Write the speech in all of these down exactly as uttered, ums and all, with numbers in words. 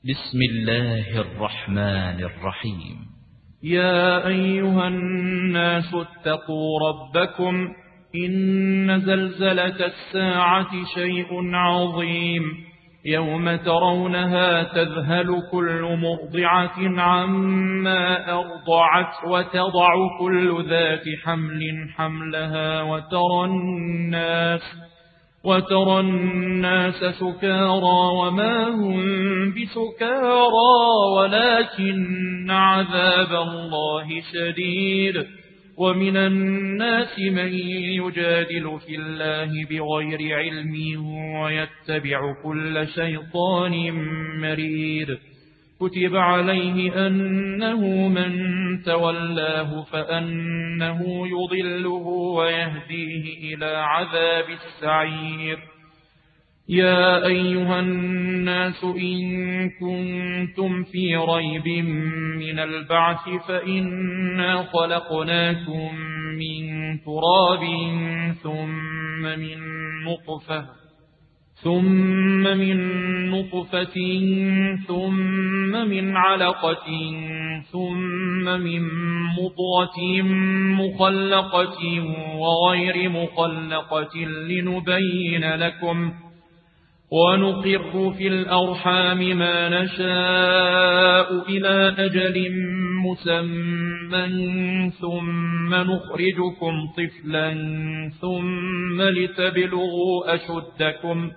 بسم الله الرحمن الرحيم. يا أيها الناس اتقوا ربكم، إن زلزلة الساعة شيء عظيم، يوم ترونها تذهل كل مرضعة عما أرضعت وتضع كل ذات حمل حملها وترى الناس وترى الناس سكارى وما هم بسكارى ولكن عذاب الله شديد. ومن الناس من يجادل في الله بغير علم ويتبع كل شيطان مريد. كتب عليه أنه من تولاه فأنه يضله ويهديه إلى عذاب السعير. يا أيها الناس إن كنتم في ريب من البعث فإنا خلقناكم من تراب ثم من نطفة ثم من نطفة ثم من علقة ثم من مضغة مخلقة وغير مخلقة لنبين لكم، ونقر في الأرحام ما نشاء إلى أجل مسمى ثم نخرجكم طفلا ثم لتبلغوا أشدكم،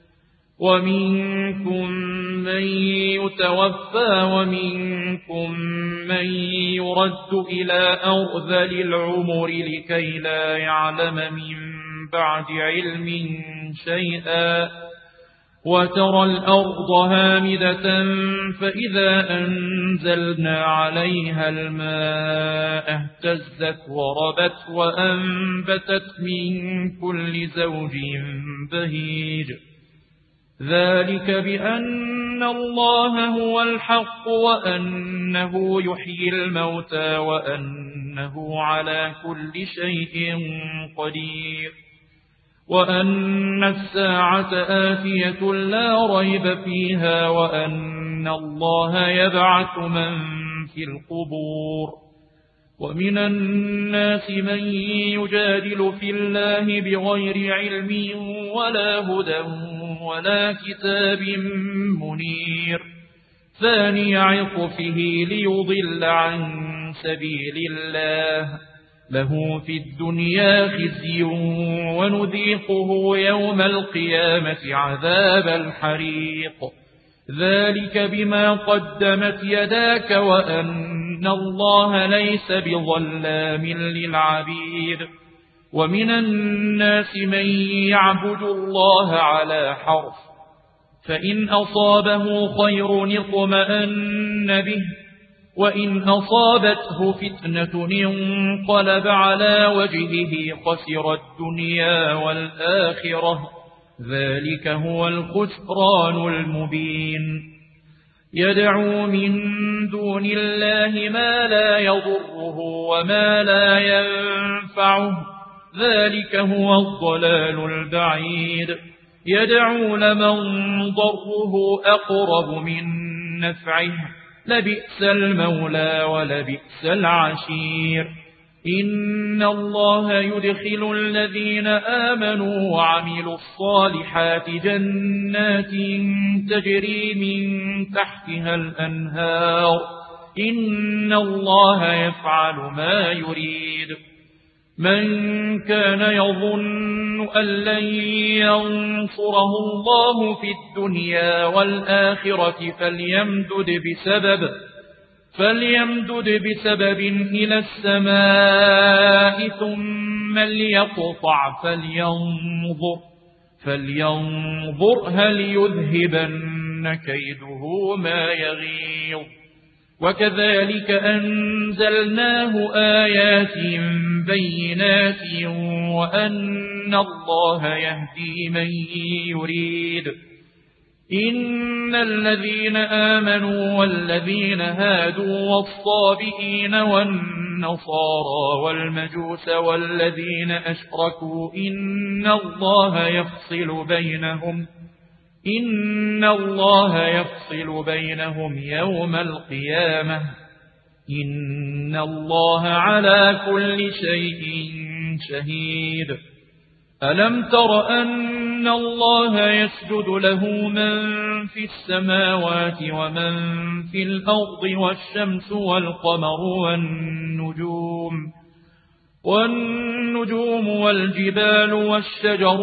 ومنكم من يتوفى ومنكم من يرد إلى أرذل العمر لكي لا يعلم من بعد علم شيئا. وترى الأرض هامدة فإذا أنزلنا عليها الماء اهتزت وربت وأنبتت من كل زوج بهيج. ذلك بأن الله هو الحق وأنه يحيي الموتى وأنه على كل شيء قدير، وأن الساعة آتية لا ريب فيها، وأن الله يبعث من في القبور. ومن الناس من يجادل في الله بغير علم ولا هدى ولا كتاب منير، ثاني عطفه ليضل عن سبيل الله، له في الدنيا خزي ونذيقه يوم القيامة عذاب الحريق. ذلك بما قدمت يداك وأن الله ليس بظلام للعبيد. ومن الناس من يعبد الله على حرف، فإن أصابه خير اطمأن به، وإن أصابته فتنة انقلب على وجهه خسر الدنيا والآخرة، ذلك هو الخسران المبين. يدعو من دون الله ما لا يضره وما لا ينفعه، ذلك هو الضلال البعيد. يدعو لمن ضره أقرب من نفعه، لبئس المولى ولبئس العشير. إن الله يدخل الذين آمنوا وعملوا الصالحات جنات تجري من تحتها الأنهار، إن الله يفعل ما يريد. من كان يظن أن لن ينصره الله في الدنيا والآخرة فليمدد بسبب فليمدد بسبب إلى السماء ثم ليقطع فلينظر فلينظر هل يذهبن كيده ما يغيظ. وكذلك أنزلناه آيات بينات وأن الله يهدي من يريد. إن الذين آمنوا والذين هادوا والصابئين والنصارى والمجوس والذين أشركوا إن الله يفصل بينهم إن الله يفصل بينهم يوم القيامة إن الله على كل شيء شهيد ألم تر أن الله يسجد له من في السماوات ومن في الأرض والشمس والقمر والنجوم والنجوم والجبال والشجر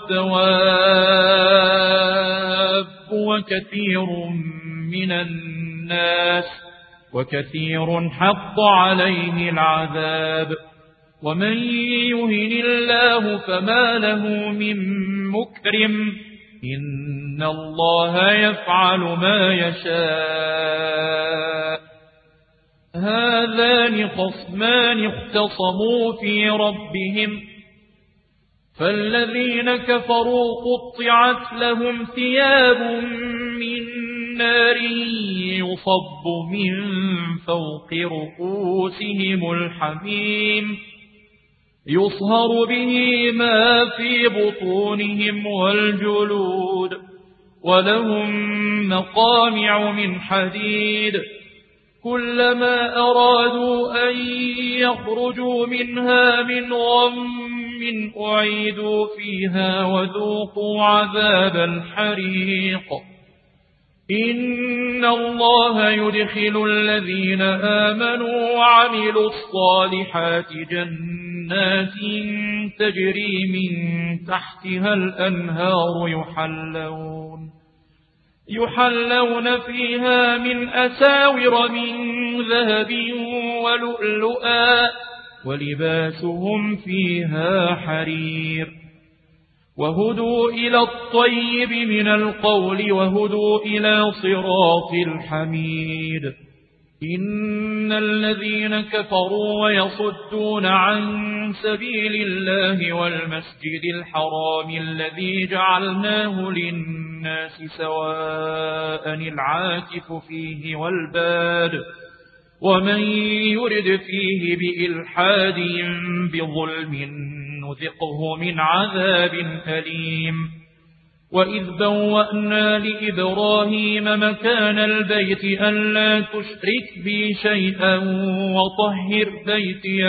والدواب وكثير من الناس وكثير حق عليه العذاب ومن يهن الله فما له من مكرم إن الله يفعل ما يشاء هذان خصمان اختصموا في ربهم فالذين كفروا قطعت لهم ثياب من نار يصب من فوق رؤوسهم الحميم يصهر به ما في بطونهم والجلود ولهم مقامع من حديد كلما أرادوا أن يخرجوا منها من غم أعيدوا فيها وذوقوا عذاب الحريق إن الله يدخل الذين آمنوا وعملوا الصالحات جنات تجري من تحتها الأنهار يحلون يحلون فيها من أساور من ذهب ولؤلؤا ولباسهم فيها حرير وهدوا إلى الطيب من القول وهدوا إلى صراط الحميد إن الذين كفروا ويصدون عن سبيل الله والمسجد الحرام الذي جعلناه للناس سواء العاكف فيه والباد ومن يرد فيه بإلحاد بظلم نذقه من عذاب أليم وإذ بوأنا لإبراهيم مكان البيت ألا تشرك بي شيئا وطهر بيتي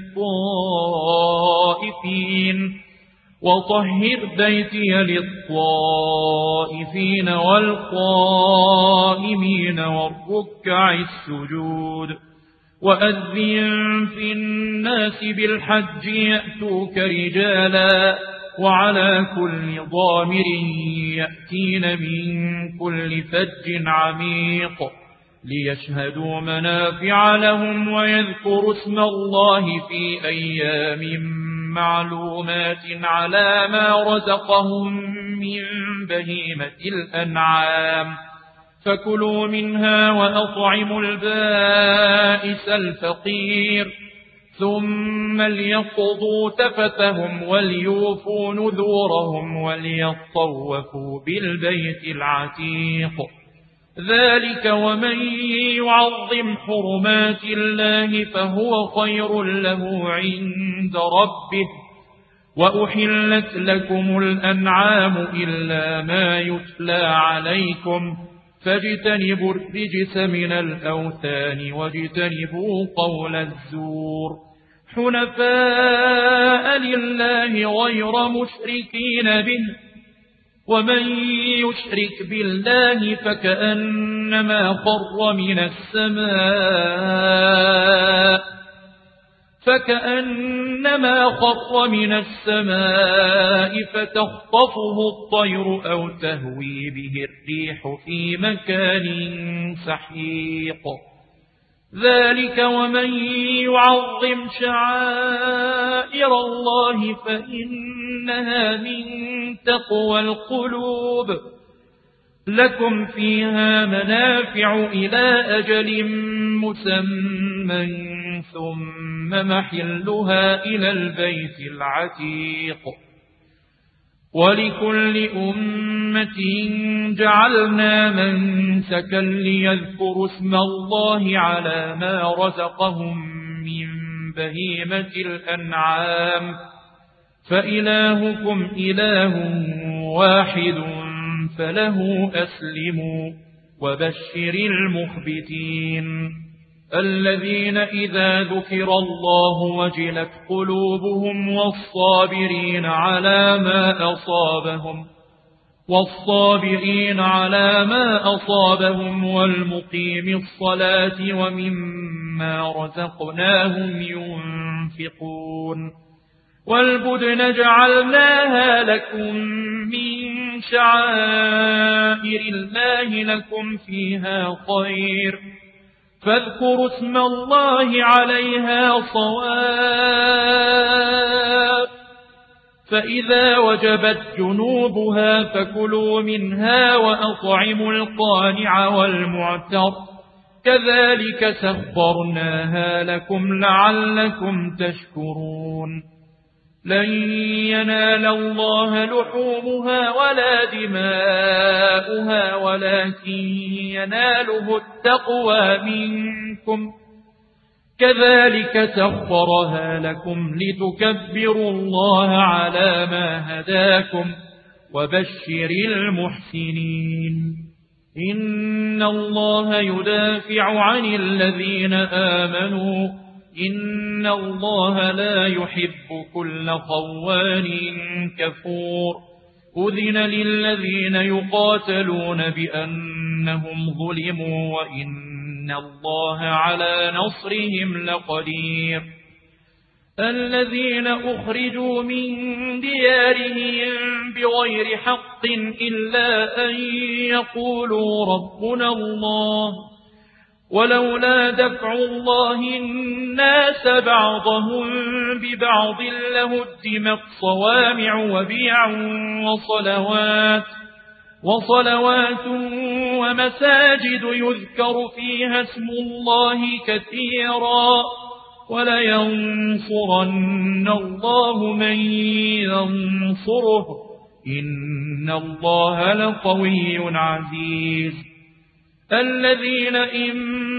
للطائفين وطهر بيتي للطائفين والقائمين والركع السجود وأذن في الناس بالحج يأتوك رجالا وعلى كل ضامر يأتين من كل فج عميق ليشهدوا منافع لهم ويذكروا اسم الله في أيام معلومات على ما رزقهم من بهيمة الأنعام فكلوا منها وأطعموا البائس الفقير ثم ليقضوا تفتهم وليوفوا نذورهم وليطوفوا بالبيت العتيق ذلك ومن يعظم حرمات الله فهو خير له عند ربه وأحلت لكم الأنعام إلا ما يتلى عليكم فاجتنبوا الرجس من الأوثان واجتنبوا قول الزور حنفاء لله غير مشركين به ومن يشرك بالله فكأنما خر من السماء فكأنما خر من السماء فتخطفه الطير أو تهوي به الريح في مكان سحيق ذلك ومن يعظم شعائر الله فإنها من تقوى القلوب لكم فيها منافع إلى أجل مسمى ثم محلها إلى البيت العتيق ولكل أمة جعلنا منسكا ليذكروا اسم الله على ما رزقهم من بهيمة الأنعام فإلهكم إله واحد فله أسلموا وبشر المخبتين الذين إذا ذكر الله وجلت قلوبهم والصابرين على ما أصابهم والصابرين على ما أصابهم والمقيم الصلاة ومما رزقناهم ينفقون والبدن جعلناها لكم من شعائر الله لكم فيها خير فاذكروا اسم الله عليها صواف فإذا وجبت جنوبها فكلوا منها وأطعموا القانع والمعتر كذلك سخرناها لكم لعلكم تشكرون لن ينال الله لحومها ولا دماؤها ولكن يناله التقوى منكم كذلك سخرها لكم لتكبروا الله على ما هداكم وبشر المحسنين إن الله يدافع عن الذين آمنوا إن الله لا يحب كل خوان كفور أذن للذين يقاتلون بأنهم ظلموا وإن الله على نصرهم لقدير الذين أخرجوا من ديارهم بغير حق إلا أن يقولوا ربنا الله ولولا دفع الله الناس بعضهم ببعض لهدمت صوامع وبيع وصلوات وصلوات ومساجد يذكر فيها اسم الله كثيرا ولينصرن الله من ينصره إن الله لقوي عزيز الذين إن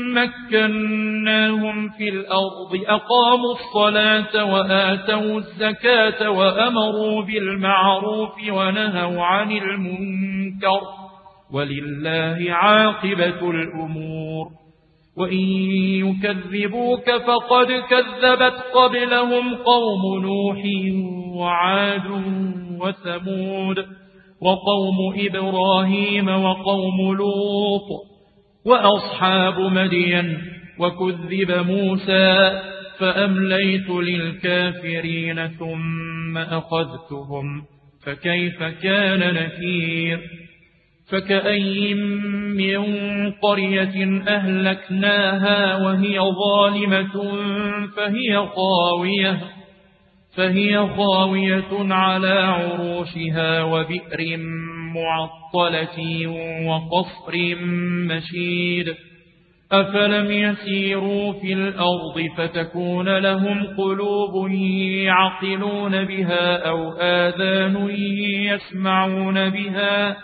مكناهم في الأرض أقاموا الصلاة وآتوا الزكاة وأمروا بالمعروف ونهوا عن المنكر ولله عاقبة الأمور وإن يكذبوك فقد كذبت قبلهم قوم نوح وعاد وثمود وقوم إبراهيم وقوم لوط وأصحاب مدين وكذب موسى فأمليت للكافرين ثم أخذتهم فكيف كان نكير فكأي من قرية أهلكناها وهي ظالمة فهي خاوية فهي خاوية على عروشها وبئر معطلة وقصر مشيد أفلم يسيروا في الأرض فتكون لهم قلوب يعقلون بها أو آذان يسمعون بها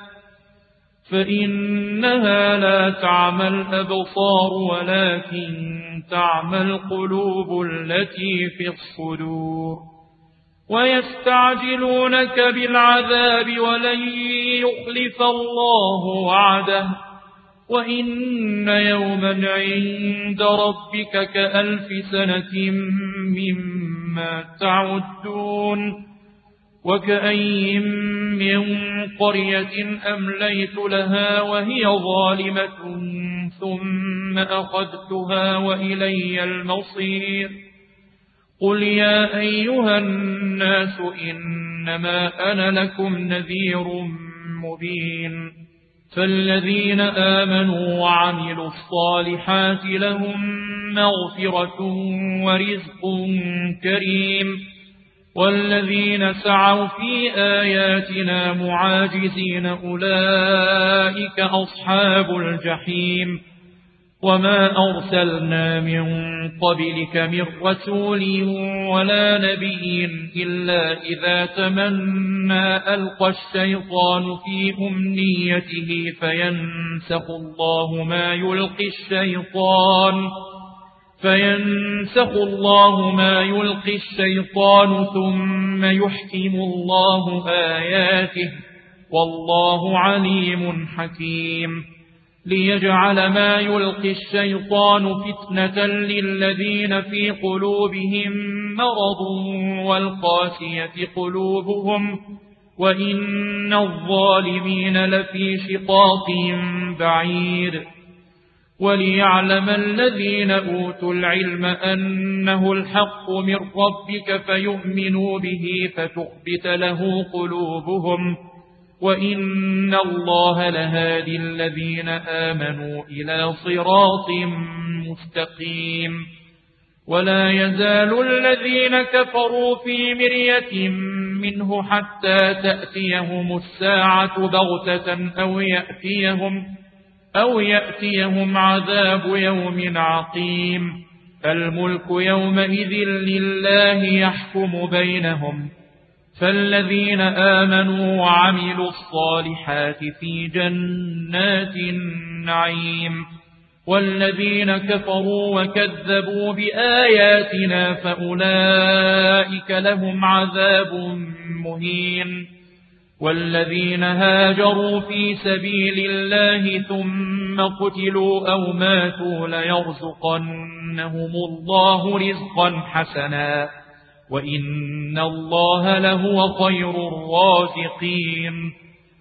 فإنها لا تعمى الأبصار ولكن تعمى القلوب التي في الصدور ويستعجلونك بالعذاب ولن يخلف الله وعده وإن يوما عند ربك كألف سنة مما تعدون وكأي من قرية أمليت لها وهي ظالمة ثم أخذتها وإلي المصير قل يا أيها الناس إنما أنا لكم نذير مبين فالذين آمنوا وعملوا الصالحات لهم مغفرة ورزق كريم والذين سعوا في آياتنا معاجزين أولئك أصحاب الجحيم وما أرسلنا من قبلك من رسول ولا نبي إلا إذا تمنى ألقى الشيطان في أمنيته فينسخ الله ما يلقي الشيطان فينسخ الله ما يلقي الشيطان ثم يحكم الله آياته والله عليم حكيم ليجعل ما يلقي الشيطان فتنة للذين في قلوبهم مرض والقاسية قلوبهم وإن الظالمين لفي شقاق بعيد وليعلم الذين أوتوا العلم أنه الحق من ربك فيؤمنوا به فتخبت له قلوبهم وإن الله لهادي الذين آمنوا إلى صراط مستقيم ولا يزال الذين كفروا في مرية منه حتى تأتيهم الساعة بغتة أو يأتيهم أو يأتيهم عذاب يوم عقيم الملك يومئذ لله يحكم بينهم فالذين آمنوا وعملوا الصالحات في جنات النعيم والذين كفروا وكذبوا بآياتنا فأولئك لهم عذاب مهين والذين هاجروا في سبيل الله ثم قتلوا أو ماتوا ليرزقنهم الله رزقا حسنا وإن الله لهو خير الرازقين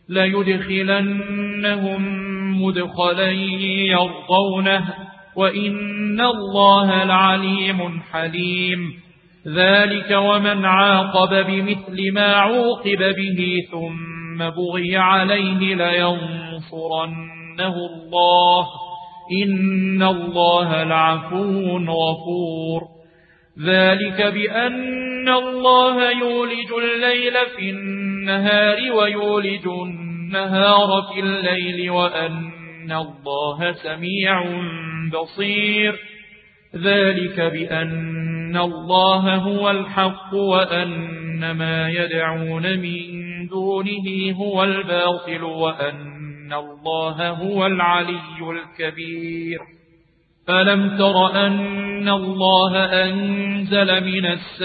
ليدخلنهم مدخلا يرضونه وإن الله لعليم حليم ذلك ومن عاقب بمثل ما عوقب به ثم بغي عليه لينصرنه الله إن الله لعفو غفور ذلك بأن الله يولج الليل في النهار ويولج النهار في الليل وأن الله سميع بصير ذلك بأن الله هو الحق وأن ما يدعون من دونه هو الباطل وأن الله هو العلي الكبير ألم تر أن الله أنزل من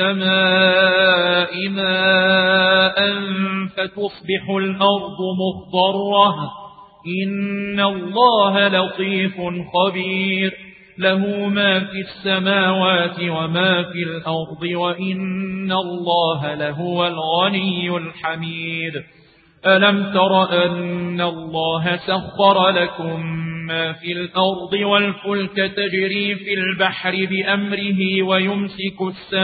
السماء ماء فتصبح الأرض مخضرة إن الله لطيف خبير له ما في السماوات وما في الأرض وإن الله لهو الغني الحميد ألم تر أن الله سخر لكم ما في الأرض والفلك تجري في البحر بأمره ويمسك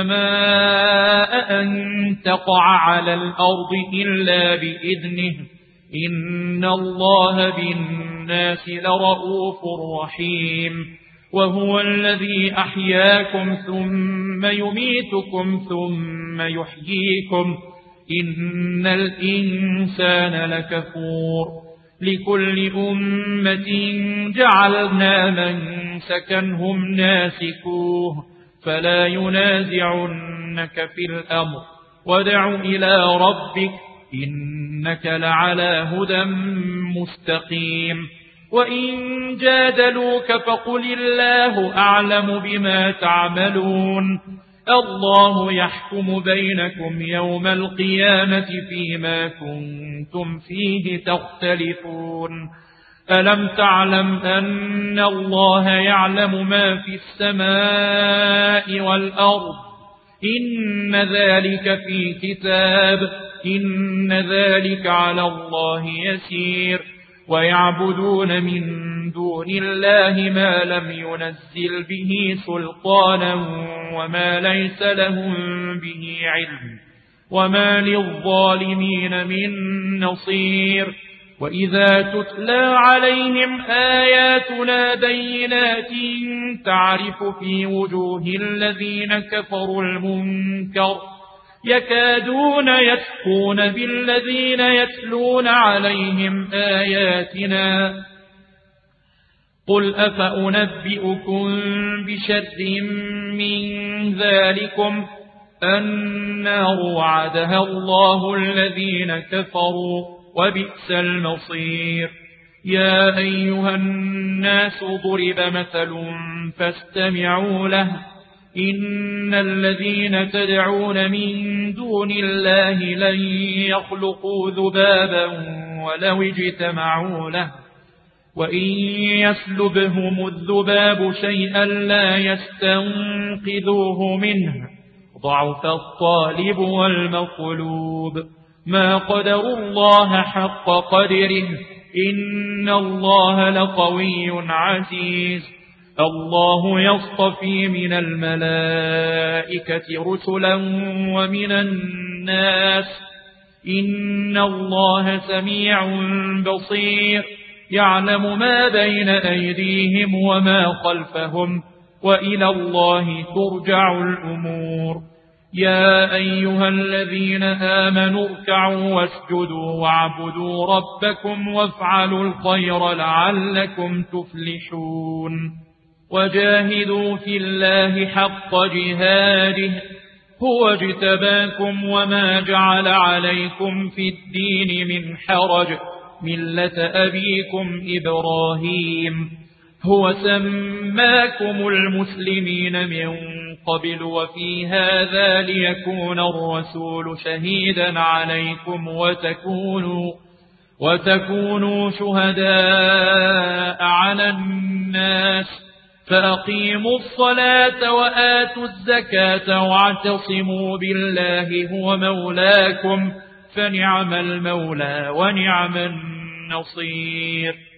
السماء أن تقع على الأرض إلا بإذنه إن الله بالناس لرؤوف رحيم وهو الذي أحياكم ثم يميتكم ثم يحييكم إن الإنسان لكفور لكل أمة جعلنا منسكا هم ناسكوه فلا ينازعنك في الأمر وادع إلى ربك إنك لعلى هدى مستقيم وإن جادلوك فقل الله أعلم بما تعملون الله يحكم بينكم يوم القيامة فيما كنتم فيه تختلفون ألم تعلم أن الله يعلم ما في السماء والأرض إن ذلك في كتاب إن ذلك على الله يسير ويعبدون من دون الله ما لم ينزل به سلطانا وما ليس لهم به علم وما للظالمين من نصير وإذا تتلى عليهم آياتنا بينات تعرف في وجوه الذين كفروا المنكر يكادون يسقون بالذين يتلون عليهم آياتنا قل أفأنبئكم بشر من ذلكم النار وعدها الله الذين كفروا وبئس المصير يا أيها الناس ضرب مثل فاستمعوا له إن الذين تدعون من دون الله لن يخلقوا ذبابا ولو اجتمعوا له وإن يسلبهم الذباب شيئا لا يستنقذوه منه ضعف الطالب والمطلوب ما قدروا الله حق قدره إن الله لقوي عزيز الله يصطفي من الملائكة رسلا ومن الناس إن الله سميع بصير يعلم ما بين أيديهم وما خلفهم وإلى الله ترجع الأمور يا أيها الذين آمنوا اركعوا واسجدوا واعبدوا ربكم وافعلوا الخير لعلكم تفلحون وجاهدوا في الله حق جهاده هو اجتباكم وما جعل عليكم في الدين من حرج ملة أبيكم إبراهيم هو سماكم المسلمين من قبل وفي هذا ليكون الرسول شهيدا عليكم وتكونوا, وتكونوا شهداء على الناس فأقيموا الصلاة وآتوا الزكاة واعتصموا بالله هو مولاكم فنعم المولى ونعم النصير